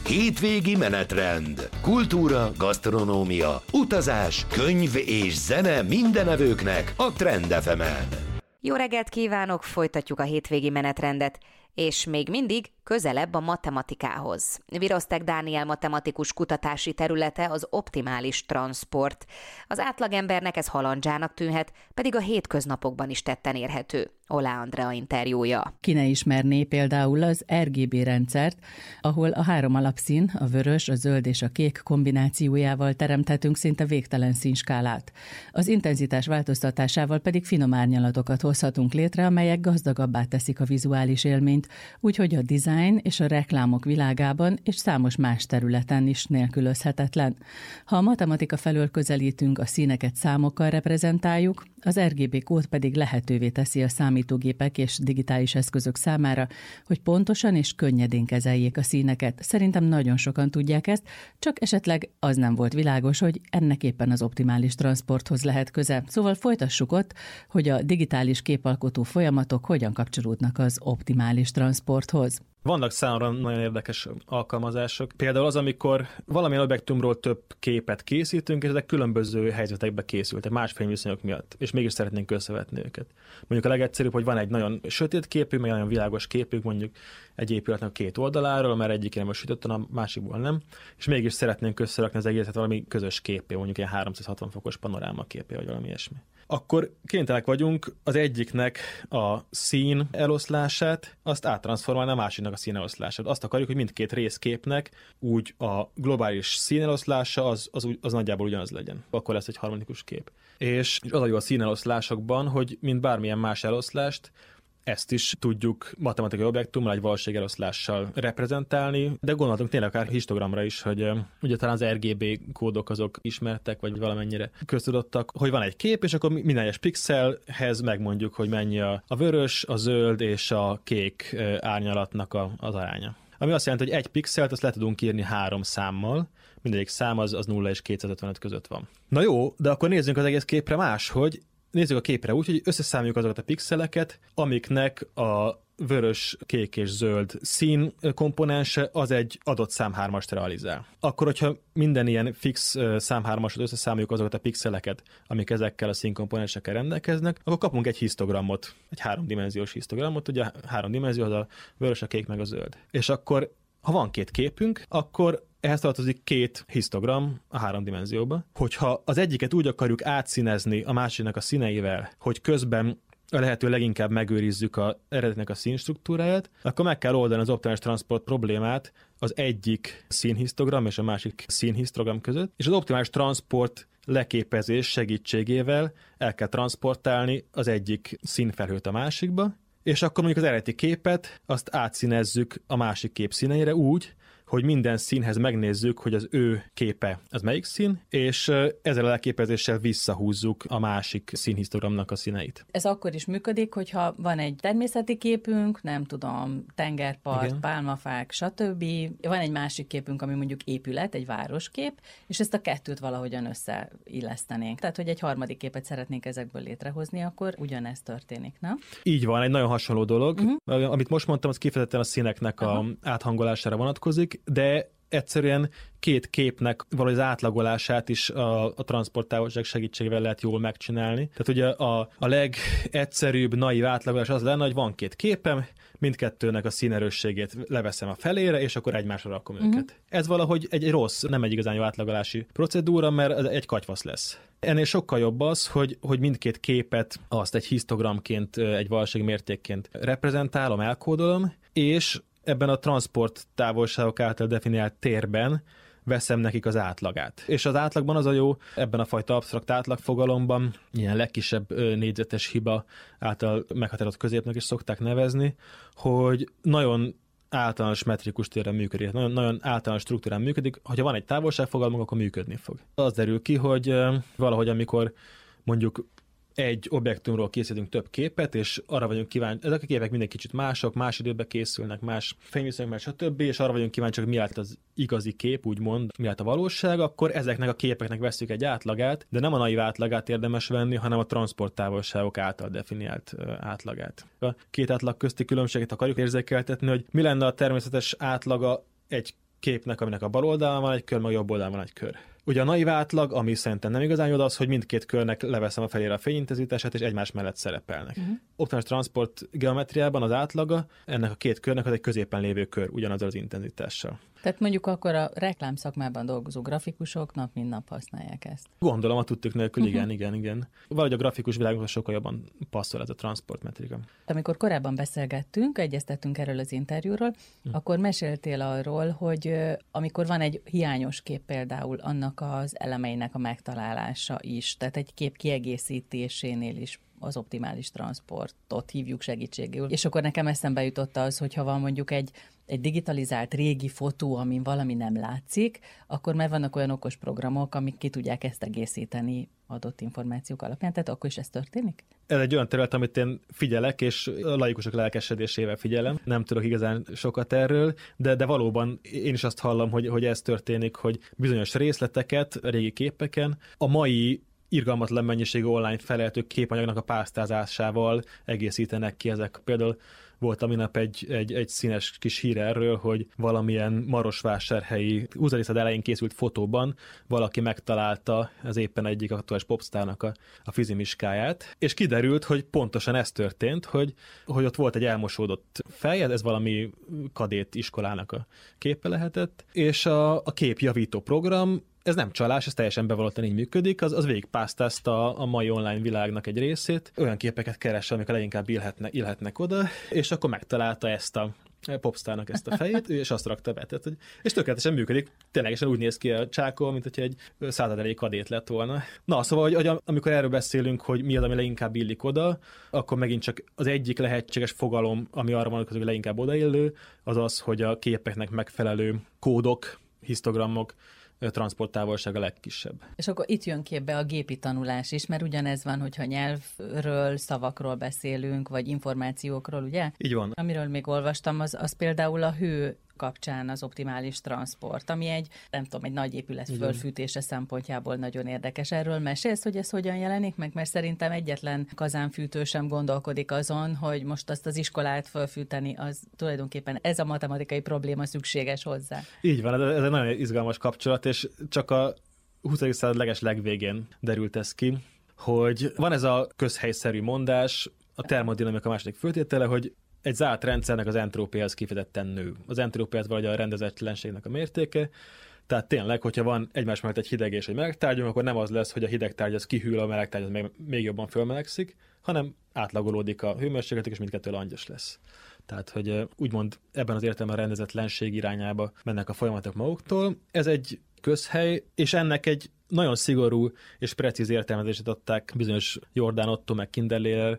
Hétvégi menetrend. Kultúra, gasztronómia, utazás, könyv és zene mindenevőknek a Trend FM-en. Jó reggelt kívánok, folytatjuk a hétvégi menetrendet, és még mindig közelebb a matematikához. Viroztek Dániel matematikus kutatási területe az optimális transzport. Az átlagembernek ez halandzsának tűnhet, pedig a hétköznapokban is tetten érhető. Olá Andrea interjúja. Ki ne ismerné például az RGB rendszert, ahol a 3 alapszín, a vörös, a zöld és a kék kombinációjával teremthetünk szinte végtelen színskálát. Az intenzitás változtatásával pedig finom árnyalatokat hozhatunk létre, amelyek gazdagabbá teszik a vizuális élményt, úgyhogy a design és a reklámok világában és számos más területen is nélkülözhetetlen. Ha a matematika felől közelítünk, a színeket számokkal reprezentáljuk, az RGB kód pedig lehetővé teszi a számítógépek és digitális eszközök számára, hogy pontosan és könnyedén kezeljék a színeket. Szerintem nagyon sokan tudják ezt, csak esetleg az nem volt világos, hogy ennek éppen az optimális transzporthoz lehet köze. Szóval folytassuk ott, hogy a digitális képalkotó folyamatok hogyan kapcsolódnak az optimális transzporthoz. Vannak számomra nagyon érdekes alkalmazások. Például az, amikor valamilyen objektumról több képet készítünk, és ezek különböző helyzetekbe készültek, más fényviszonyok miatt, és mégis szeretnénk összevetni őket. Mondjuk a legegyszerűbb, hogy van egy nagyon sötét képünk, meg egy nagyon világos képünk, mondjuk egy épületnek a 2 oldaláról, mert egyik irányba sütött, a másikból nem, és mégis szeretnénk összerakni az egészet valami közös képé, mondjuk ilyen 360 fokos panoráma képé, vagy valami ilyesmi. Akkor kénytelenek vagyunk az egyiknek a szín eloszlását, azt áttranszformálni a másiknak a szín eloszlását. Azt akarjuk, hogy mindkét részképnek úgy a globális szín eloszlása az nagyjából ugyanaz legyen. Akkor lesz egy harmonikus kép. És az a jó a szín eloszlásokban, hogy mint bármilyen más eloszlást, ezt is tudjuk matematikai objektummal, egy valóságeloszlással reprezentálni, de gondoltunk tényleg akár histogramra is, hogy ugye talán az RGB kódok azok ismertek, vagy valamennyire köztudottak, hogy van egy kép, és akkor minden egyes pixelhez megmondjuk, hogy mennyi a vörös, a zöld és a kék árnyalatnak az aránya. Ami azt jelenti, hogy egy pixelt azt le tudunk írni 3 számmal, mindegyik szám az 0 és 255 között van. Na jó, de akkor nézzünk az egész képre máshogy. Nézzük a képre úgy, hogy összeszámoljuk azokat a pixeleket, amiknek a vörös, kék és zöld szín komponense az egy adott szám 3-ast realizál. Akkor, hogyha minden ilyen fix szám 3-asot összeszámoljuk azokat a pixeleket, amik ezekkel a színkomponensekkel rendelkeznek, akkor kapunk egy histogramot, egy 3-dimenziós histogramot, ugye 3 dimenzió az a vörös, a kék meg a zöld. És akkor, ha van 2 képünk, akkor ehhez tartozik 2 histogram a 3 dimenzióba. Hogyha az egyiket úgy akarjuk átszínezni a másiknak a színeivel, hogy közben a lehető leginkább megőrizzük az eredetnek a színstruktúráját, akkor meg kell oldani az optimális transzport problémát az egyik színhistogram és a másik színhistogram között, és az optimális transzport leképezés segítségével el kell transzportálni az egyik színfelhőt a másikba, és akkor mondjuk az eredeti képet azt átszínezzük a másik kép színeire úgy, hogy minden színhez megnézzük, hogy az ő képe az melyik szín, és ezzel a leképezéssel visszahúzzuk a másik színhistogramnak a színeit. Ez akkor is működik, hogyha van egy természeti képünk, nem tudom, tengerpart, igen, pálmafák, stb. Van egy másik képünk, ami mondjuk épület, egy városkép, és ezt a kettőt valahogyan összeillesztenénk. Tehát, hogy egy harmadik képet szeretnénk ezekből létrehozni, akkor ugyanezt történik, na? Így van, egy nagyon hasonló dolog. Amit most mondtam, az kifejezetten a színeknek a áthangolására vonatkozik, de egyszerűen 2 képnek valahogy az átlagolását is a transzporttávolság segítségével lehet jól megcsinálni. Tehát ugye a legegyszerűbb naív átlagolás az lenne, hogy van 2 képem, mindkettőnek a színerősségét leveszem a felére, és akkor egymásra rakom őket. Ez valahogy egy rossz, nem egy igazán jó átlagolási procedúra, mert ez egy katyvasz lesz. Ennél sokkal jobb az, hogy mindkét képet azt egy histogramként, egy valósági mértékként reprezentálom, elkódolom, és ebben a transzport távolságok által definiált térben veszem nekik az átlagát. És az átlagban az a jó, ebben a fajta absztrakt átlagfogalomban, ilyen legkisebb négyzetes hiba által meghatározott középnek is szokták nevezni, hogy nagyon általános metrikus térren működik, nagyon általános struktúrán működik, hogyha van egy távolságfogalmunk, akkor működni fog. Az derül ki, hogy valahogy amikor mondjuk egy objektumról készítünk több képet, és arra vagyunk kíváncsi, ezek a képek minden kicsit mások, más időben készülnek, más fényviszonyok, más stb., és arra vagyunk kíváncsiak, mi lett az igazi kép, úgymond, mi lett a valóság, akkor ezeknek a képeknek vesszük egy átlagát, de nem a naiv átlagát érdemes venni, hanem a transzporttávolságok által definiált átlagát. A két átlag közti különbséget akarjuk érzékeltetni, hogy mi lenne a természetes átlaga egy képnek, aminek a bal oldalán van egy kör, meg a jobb oldalán van egy kör. Ugye a naiv átlag, ami szerintem nem igazán jó, az, hogy mindkét körnek leveszem a felére a fényintenzitását, és egymás mellett szerepelnek. Optimális transport geometriában az átlaga ennek a két körnek az egy középen lévő kör, ugyanazzal az intenzitással. Tehát mondjuk akkor a reklámszakmában dolgozó grafikusok nap mint nap használják ezt. Gondolom, a tudtuk nélkül, igen. Valahogy a grafikus világban sokkal jobban passzol ez a transportmetrika. Amikor korábban beszélgettünk, egyeztettünk erről az interjúról, akkor meséltél arról, hogy amikor van egy hiányos kép például, annak az elemeinek a megtalálása is, tehát egy kép kiegészítésénél is az optimális transportot hívjuk segítségül. És akkor nekem eszembe jutott az, hogy ha van mondjuk egy digitalizált régi fotó, amin valami nem látszik, akkor már vannak olyan okos programok, amik ki tudják ezt egészíteni adott információk alapján. Tehát akkor is ez történik? Ez egy olyan terület, amit én figyelek, és a laikusok lelkesedésével figyelem. Nem tudok igazán sokat erről, de valóban én is azt hallom, hogy ez történik, hogy bizonyos részleteket a régi képeken a mai irgalmatlan mennyiségű online felelhető képanyagnak a pásztázásával egészítenek ki ezek. Például volt a minap egy színes kis hír erről, hogy valamilyen marosvásárhelyi húzarészed elején készült fotóban valaki megtalálta az éppen egyik aktuális popstárnak a fizimiskáját, és kiderült, hogy pontosan ez történt, hogy ott volt egy elmosódott fej, ez valami kadét iskolának a képe lehetett, és a képjavító program, ez nem csalás, ez teljesen bevallottan így működik, az végigpásztázta a mai online világnak egy részét, olyan képeket keresse, amik a leginkább illhetnek oda, és akkor megtalálta ezt a popstárnak ezt a fejét, és azt rakta be. Tehát, és tökéletesen működik, ténylegesen úgy néz ki a csákó, mint hogyha egy 100 kadét lett volna. Na, szóval, hogy amikor erről beszélünk, hogy mi az, ami leginkább illik oda, akkor megint csak az egyik lehetséges fogalom, ami arra van, hogy leginkább odaillő, az az, hogy a képeknek megfelelő kódok, histogramok, transporttávolság a legkisebb. És akkor itt jön képbe a gépi tanulás is, mert ugyanez van, hogyha nyelvről, szavakról beszélünk, vagy információkról, ugye? Így van. Amiről még olvastam, az például a hő kapcsán az optimális transport, ami egy nagy épület fölfűtése szempontjából nagyon érdekes. Erről mesélsz, hogy ez hogyan jelenik meg? Mert szerintem egyetlen kazánfűtő sem gondolkodik azon, hogy most azt az iskolát fölfűteni, az tulajdonképpen ez a matematikai probléma szükséges hozzá. Így van, ez egy nagyon izgalmas kapcsolat, és csak a 20. század legvégén derült ez ki, hogy van ez a közhelyszerű mondás, a termodinamika második föltétele, hogy egy zárt rendszernek az entrópia az kifejezetten nő. Az entrópia az valahogy a rendezetlenségnek a mértéke, tehát tényleg, hogyha van egymás mellett egy hideg és egy meleg tárgyunk, akkor nem az lesz, hogy a hideg tárgy az kihűl, a meleg tárgy az még jobban fölmelegszik, hanem átlagolódik a hőmérséklet, és mindkettő langyos lesz. Tehát, hogy úgymond ebben az értelemben a rendezetlenség irányába mennek a folyamatok maguktól. Ez egy közhely, és ennek egy nagyon szigorú és precíz értelmezését adták bizonyos Jordan Otto meg Kinderlehrer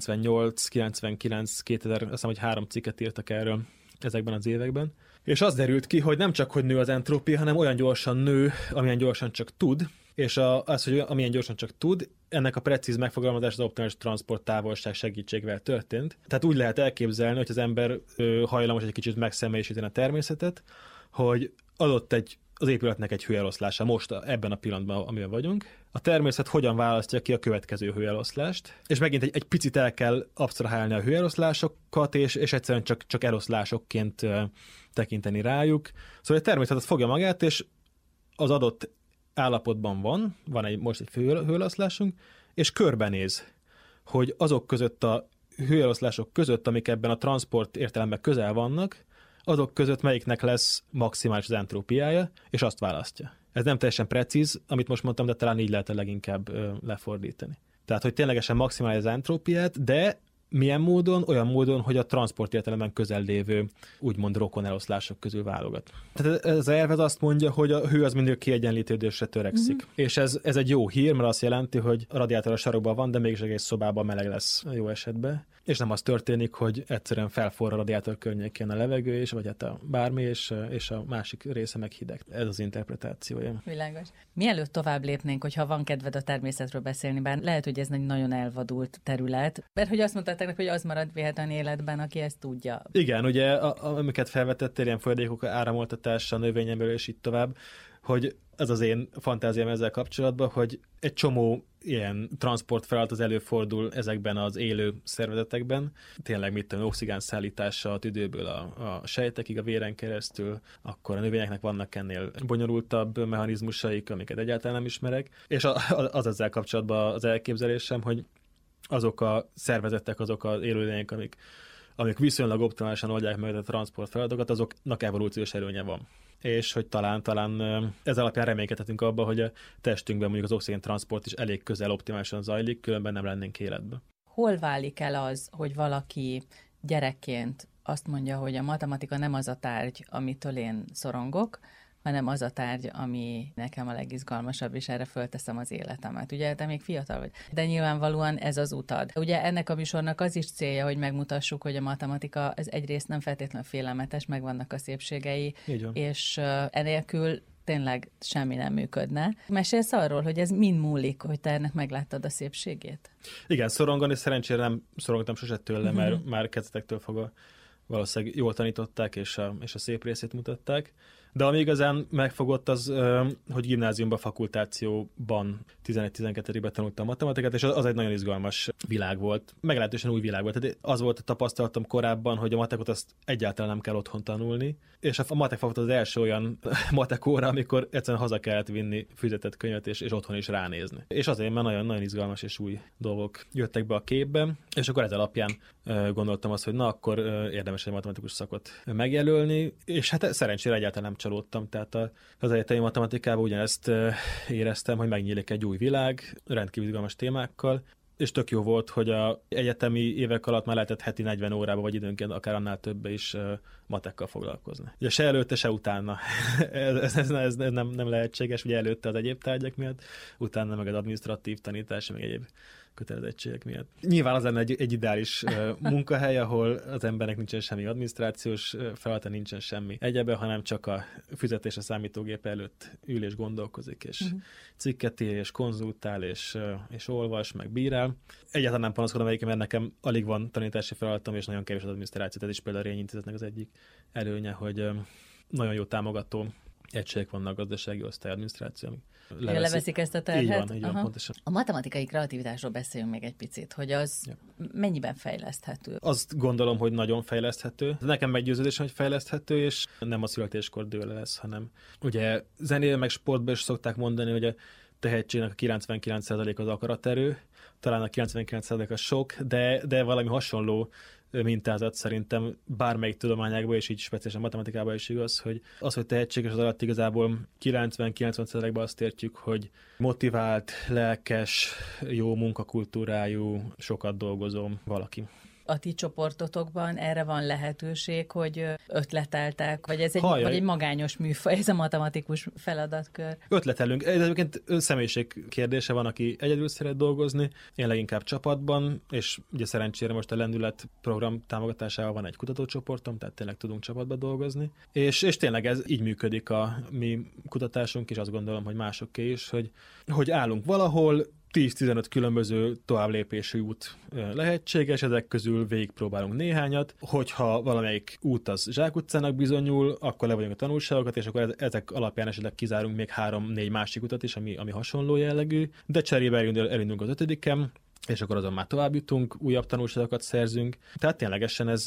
98, 99, 2000, azt hiszem, hogy 3 cikket írtak erről ezekben az években. És az derült ki, hogy nem csak, hogy nő az entrópia, hanem olyan gyorsan nő, amilyen gyorsan csak tud, és az, hogy amilyen gyorsan csak tud, ennek a precíz megfogalmazás az optimális transport távolság segítségével történt. Tehát úgy lehet elképzelni, hogy az ember hajlamos egy kicsit megszemélyisíteni a természetet, hogy adott az épületnek egy hőeloszlása most ebben a pillanatban, amiben vagyunk. A természet hogyan választja ki a következő hőeloszlást, és megint egy picit el kell absztrahálni a hőeloszlásokat, és egyszerűen csak eloszlásokként tekinteni rájuk. Szóval a természet az fogja magát, és az adott állapotban van most egy hőeloszlásunk, és körbenéz, hogy azok között a hőeloszlások között, amik ebben a transport értelemben közel vannak, azok között melyiknek lesz maximális az entrópiája, és azt választja. Ez nem teljesen precíz, amit most mondtam, de talán így lehet leginkább lefordítani. Tehát, hogy ténylegesen maximálja az entrópiát, de milyen módon? Olyan módon, hogy a transport értelemben közel lévő, úgymond rokon eloszlások közül válogat. Tehát ez az elv azt mondja, hogy a hő az mindig kiegyenlítődésre törekszik. És ez egy jó hír, mert azt jelenti, hogy a radiátor a sarokban van, de mégis egész szobában meleg lesz jó esetben. És nem az történik, hogy egyszerűen felforra a radiátor környékén a levegő, vagy hát a bármi, és a másik része meg hideg. Ez az interpretációja. Világos. Mielőtt tovább lépnénk, hogyha van kedved a természetről beszélni, bár lehet, hogy ez egy nagyon elvadult terület, mert hogy azt mondták, hogy az marad véletlen életben, aki ezt tudja. Igen, ugye, amiket felvetettél, ilyen folyadékok áramoltatása, növényemelő, és így tovább. hogy ez az én fantáziám ezzel kapcsolatban, hogy egy csomó ilyen transportfeladat az előfordul ezekben az élő szervezetekben. Tényleg mit tudom, oxigén szállítása a tüdőből a sejtekig, a véren keresztül, akkor a növényeknek vannak ennél bonyolultabb mechanizmusaik, amiket egyáltalán nem ismerek. És az ezzel kapcsolatban az elképzelésem, hogy azok a szervezetek, azok az élőlények, amik viszonylag optimálisan oldják meg a transport feladatokat, azoknak evolúciós előnye van. És hogy talán ez alapján reménykedhetünk abba, hogy a testünkben mondjuk az oxigén transport is elég közel optimálisan zajlik, különben nem lennénk életben. Hol válik el az, hogy valaki gyerekként azt mondja, hogy a matematika nem az a tárgy, amitől én szorongok, hanem az a tárgy, ami nekem a legizgalmasabb, és erre fölteszem az életemet. Ugye, te még fiatal vagy, de nyilvánvalóan ez az utad. Ugye ennek a műsornak az is célja, hogy megmutassuk, hogy a matematika ez egyrészt nem feltétlenül félelmetes, meg vannak a szépségei, és enélkül tényleg semmi nem működne. Mesélsz arról, hogy ez mind múlik, hogy te ennek megláttad a szépségét? Igen, szorongani szerencsére nem szorongtam sose tőle, mert már kezdetektől fogva valószínűleg jól tanították, és a szép részét mutatták. De ami igazán megfogott az, hogy gimnáziumban, fakultációban 11-12-ben tanultam matematikát, és az egy nagyon izgalmas világ volt. Meglehetősen új világ volt. Tehát az volt a tapasztalatom korábban, hogy a matekot azt egyáltalán nem kell otthon tanulni, és a matek volt az első olyan matekóra, amikor egyszerűen haza kellett vinni fizetett könyvet, és otthon is ránézni. És azért, mert nagyon-nagyon izgalmas és új dolgok jöttek be a képbe, és akkor ez alapján gondoltam azt, hogy na, akkor érdemes egy matematikus szakot megjelölni, és hát szerencsére egyáltalán nem csalódtam, tehát az egyetemi matematikában ugyanezt éreztem, hogy megnyílik egy új világ, rendkívül izgalmas témákkal, és tök jó volt, hogy az egyetemi évek alatt már lehetett heti 40 órába, vagy időnként akár annál többe is matekkal foglalkozni. Ugye se előtte, se utána. ez nem lehetséges, ugye előtte az egyéb tárgyak miatt, utána meg az adminisztratív tanítás, meg egyéb kötelezettségek miatt. Nyilván az lenne egy ideális munkahely, ahol az embernek nincsen semmi adminisztrációs feladata, nincsen semmi egyebe, hanem csak a fizetés a számítógép előtt ül és gondolkozik, és cikket ír, és konzultál, és olvas, meg bírál. Egyáltalán nem panaszkodom egyébként, mert nekem alig van tanítási feladatom, és nagyon kevés az adminisztráció. Ez is például a Rényi Intézetnek az egyik előnye, hogy nagyon jó támogató egységek vannak a gazdasági osztály adminisztráció. Leveszik ezt a terhet? Így van, pontosan. A matematikai kreativitásról beszéljünk még egy picit, hogy az mennyiben fejleszthető? Azt gondolom, hogy nagyon fejleszthető. Nekem meggyőződésem, hogy fejleszthető, és nem a születéskor dől lesz, hanem ugye zenében meg sportban is szokták mondani, hogy a tehetségnek a 99% az akaraterő, talán a 99% az sok, de valami hasonló mintázat szerintem bármelyik tudományákban, és így speciálisan matematikában is igaz, hogy az, hogy tehetséges, az alatt igazából 90-90%-ban azt értjük, hogy motivált, lelkes, jó munkakultúrájú, sokat dolgozó valaki. A ti csoportotokban erre van lehetőség, hogy ötleteltek, vagy ez vagy egy magányos műfaj, ez a matematikus feladatkör? Ötletelünk. Egyébként személyiség kérdése van, aki egyedül szeret dolgozni, én leginkább csapatban, és ugye szerencsére most a Lendület program támogatásával van egy kutatócsoportom, tehát tényleg tudunk csapatban dolgozni. És tényleg ez így működik a mi kutatásunk, és azt gondolom, hogy másoké is, hogy állunk valahol, 10-15 különböző továbblépési út lehetséges, ezek közül végigpróbálunk néhányat. Hogyha valamelyik út az zsákutcának bizonyul, akkor levonjuk a tanulságokat, és akkor ezek alapján esetleg kizárunk még 3-4 másik utat is, ami hasonló jellegű, de cserébe elindulunk az 5-en, és akkor azon már tovább jutunk, újabb tanulságokat szerzünk. Tehát ténylegesen ez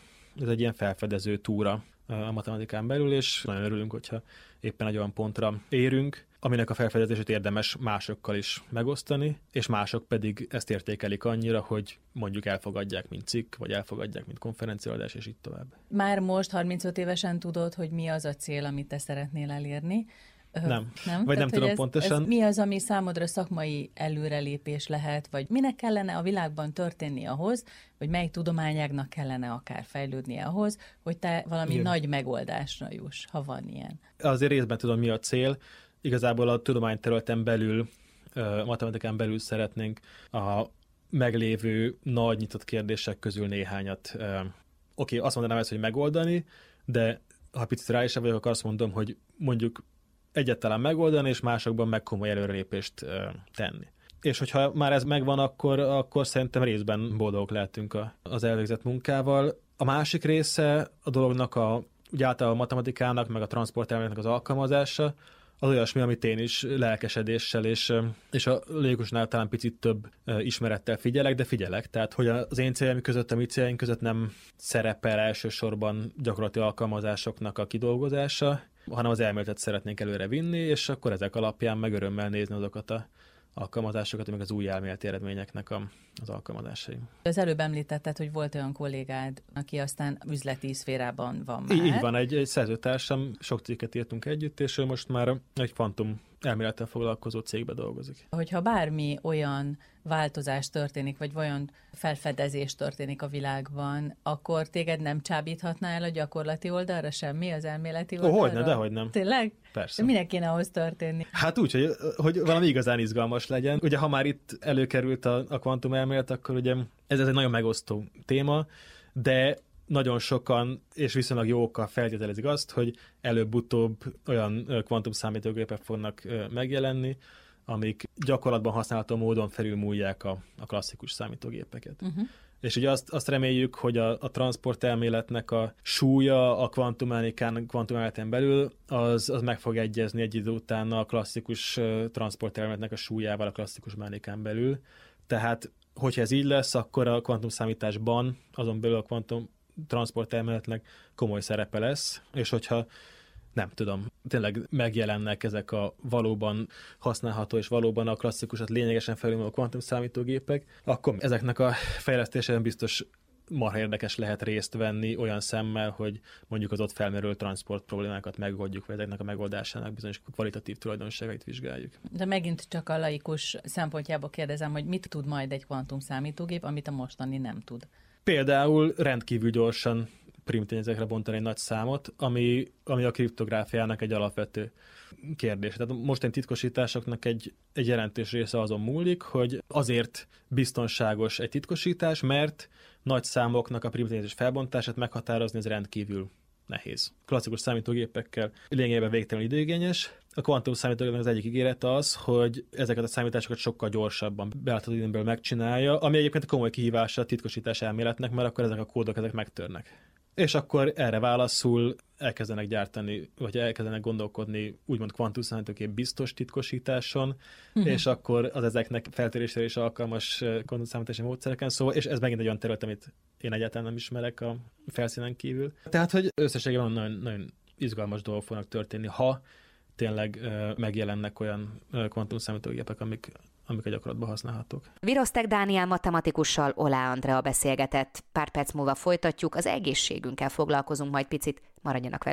egy ilyen felfedező túra a matematikán belül, és nagyon örülünk, hogyha éppen egy olyan pontra érünk, aminek a felfedezését érdemes másokkal is megosztani, és mások pedig ezt értékelik annyira, hogy mondjuk elfogadják, mint cikk, vagy elfogadják, mint konferenciaadás, és így tovább. Már most 35 évesen tudod, hogy mi az a cél, amit te szeretnél elérni? Nem? Vagy nem tudom pontosan. Ez mi az, ami számodra szakmai előrelépés lehet, vagy minek kellene a világban történni ahhoz, vagy mely tudományágnak kellene akár fejlődnie ahhoz, hogy te valami nagy megoldásra juss, ha van ilyen? Azért részben tudom, mi a cél. Igazából a tudományterületen belül, matematikán belül szeretnénk a meglévő nagy nyitott kérdések közül néhányat, azt mondanám ezt, hogy megoldani, de ha picit rá is vagyok, akkor azt mondom, hogy mondjuk egyáltalán megoldani, és másokban meg komoly előrelépést tenni. És hogyha már ez megvan, akkor szerintem részben boldogok lehetünk az elvégzett munkával. A másik része a dolognak ugye általában a matematikának, meg a transportelméletnek az alkalmazása, az olyasmi, amit én is lelkesedéssel és a logikusnál talán picit több ismerettel figyelek, de figyelek. Tehát, hogy az én céljaim között, a mi céljaink között nem szerepel elsősorban gyakorlati alkalmazásoknak a kidolgozása, hanem az elméletet szeretnénk előre vinni, és akkor ezek alapján meg örömmel nézni azokat a alkalmazásokat, meg az új elméleti eredményeknek az alkalmazásai. Az előbb említetted, hogy volt olyan kollégád, aki aztán üzleti szférában van már. Így van, egy szerzőtársam, sok cikket írtunk együtt, és ő most már egy kvantum elmélettel foglalkozó cégbe dolgozik. Hogyha bármi olyan változás történik, vagy olyan felfedezés történik a világban, akkor téged nem csábíthatná el a gyakorlati oldalra semmi, az elméleti oldalra? Hogyne, dehogy nem. Tényleg? Persze. De minek kéne ahhoz történni? Hát úgy, hogy valami igazán izgalmas legyen. Ugye, ha már itt előkerült a kvantum elmélet, akkor ugye ez egy nagyon megosztó téma, de nagyon sokan és viszonylag jó okkal feltételezik azt, hogy előbb-utóbb olyan kvantumszámítógépek fognak megjelenni, amik gyakorlatban használható módon felülmúlják a klasszikus számítógépeket. És ugye azt reméljük, hogy a transport elméletnek a súlya a kvantumelméleten belül az meg fog egyezni egy idő után a klasszikus transport elméletnek a súlyával a klasszikus mechanikán belül. Tehát, hogyha ez így lesz, akkor a kvantumszámításban, azon belül a kvantum transport elméletnek komoly szerepe lesz, és hogyha nem tudom, tényleg megjelennek ezek a valóban használható és valóban a klasszikusat lényegesen felülmúló kvantumszámítógépek, akkor ezeknek a fejlesztésében biztos marha érdekes lehet részt venni olyan szemmel, hogy mondjuk az ott felmerülő transport problémákat megoldjuk, vagy ezeknek a megoldásának bizonyos kvalitatív tulajdonságait vizsgáljuk. De megint csak a laikus szempontjából kérdezem, hogy mit tud majd egy kvantumszámítógép, amit a mostani nem tud? Például rendkívül gyorsan primtényezekre bontani egy nagy számot, ami a kriptográfiának egy alapvető kérdés. Tehát mostani titkosításoknak egy jelentős része azon múlik, hogy azért biztonságos egy titkosítás, mert nagy számoknak a primtényezés felbontását meghatározni, ez rendkívül nehéz. Klasszikus számítógépekkel lényegében végtelenül időigényes. A kvantum számítógépnek az egyik ígérete az, hogy ezeket a számításokat sokkal gyorsabban belátható időn megcsinálja, ami egyébként komoly kihívása a titkosítás elméletnek, mert akkor ezek a kódok ezek megtörnek. És akkor erre válaszul elkezdenek gyártani, vagy elkezdenek gondolkodni úgymond kvantumszámítógép biztos titkosításon, és akkor az ezeknek feltérésére is alkalmas kvantumszámítási módszereken szól, és ez megint egy olyan terület, amit én egyáltalán nem ismerek a felszínen kívül. Tehát, hogy összességében nagyon, nagyon izgalmas dolgok fognak történni, ha tényleg megjelennek olyan kvantumszámítógépek, amik a gyakorlatban használhatók. Viroztek Dániel matematikussal Olá Andrea beszélgetett. Pár perc múlva folytatjuk, az egészségünkkel foglalkozunk majd picit, maradjanak velünk.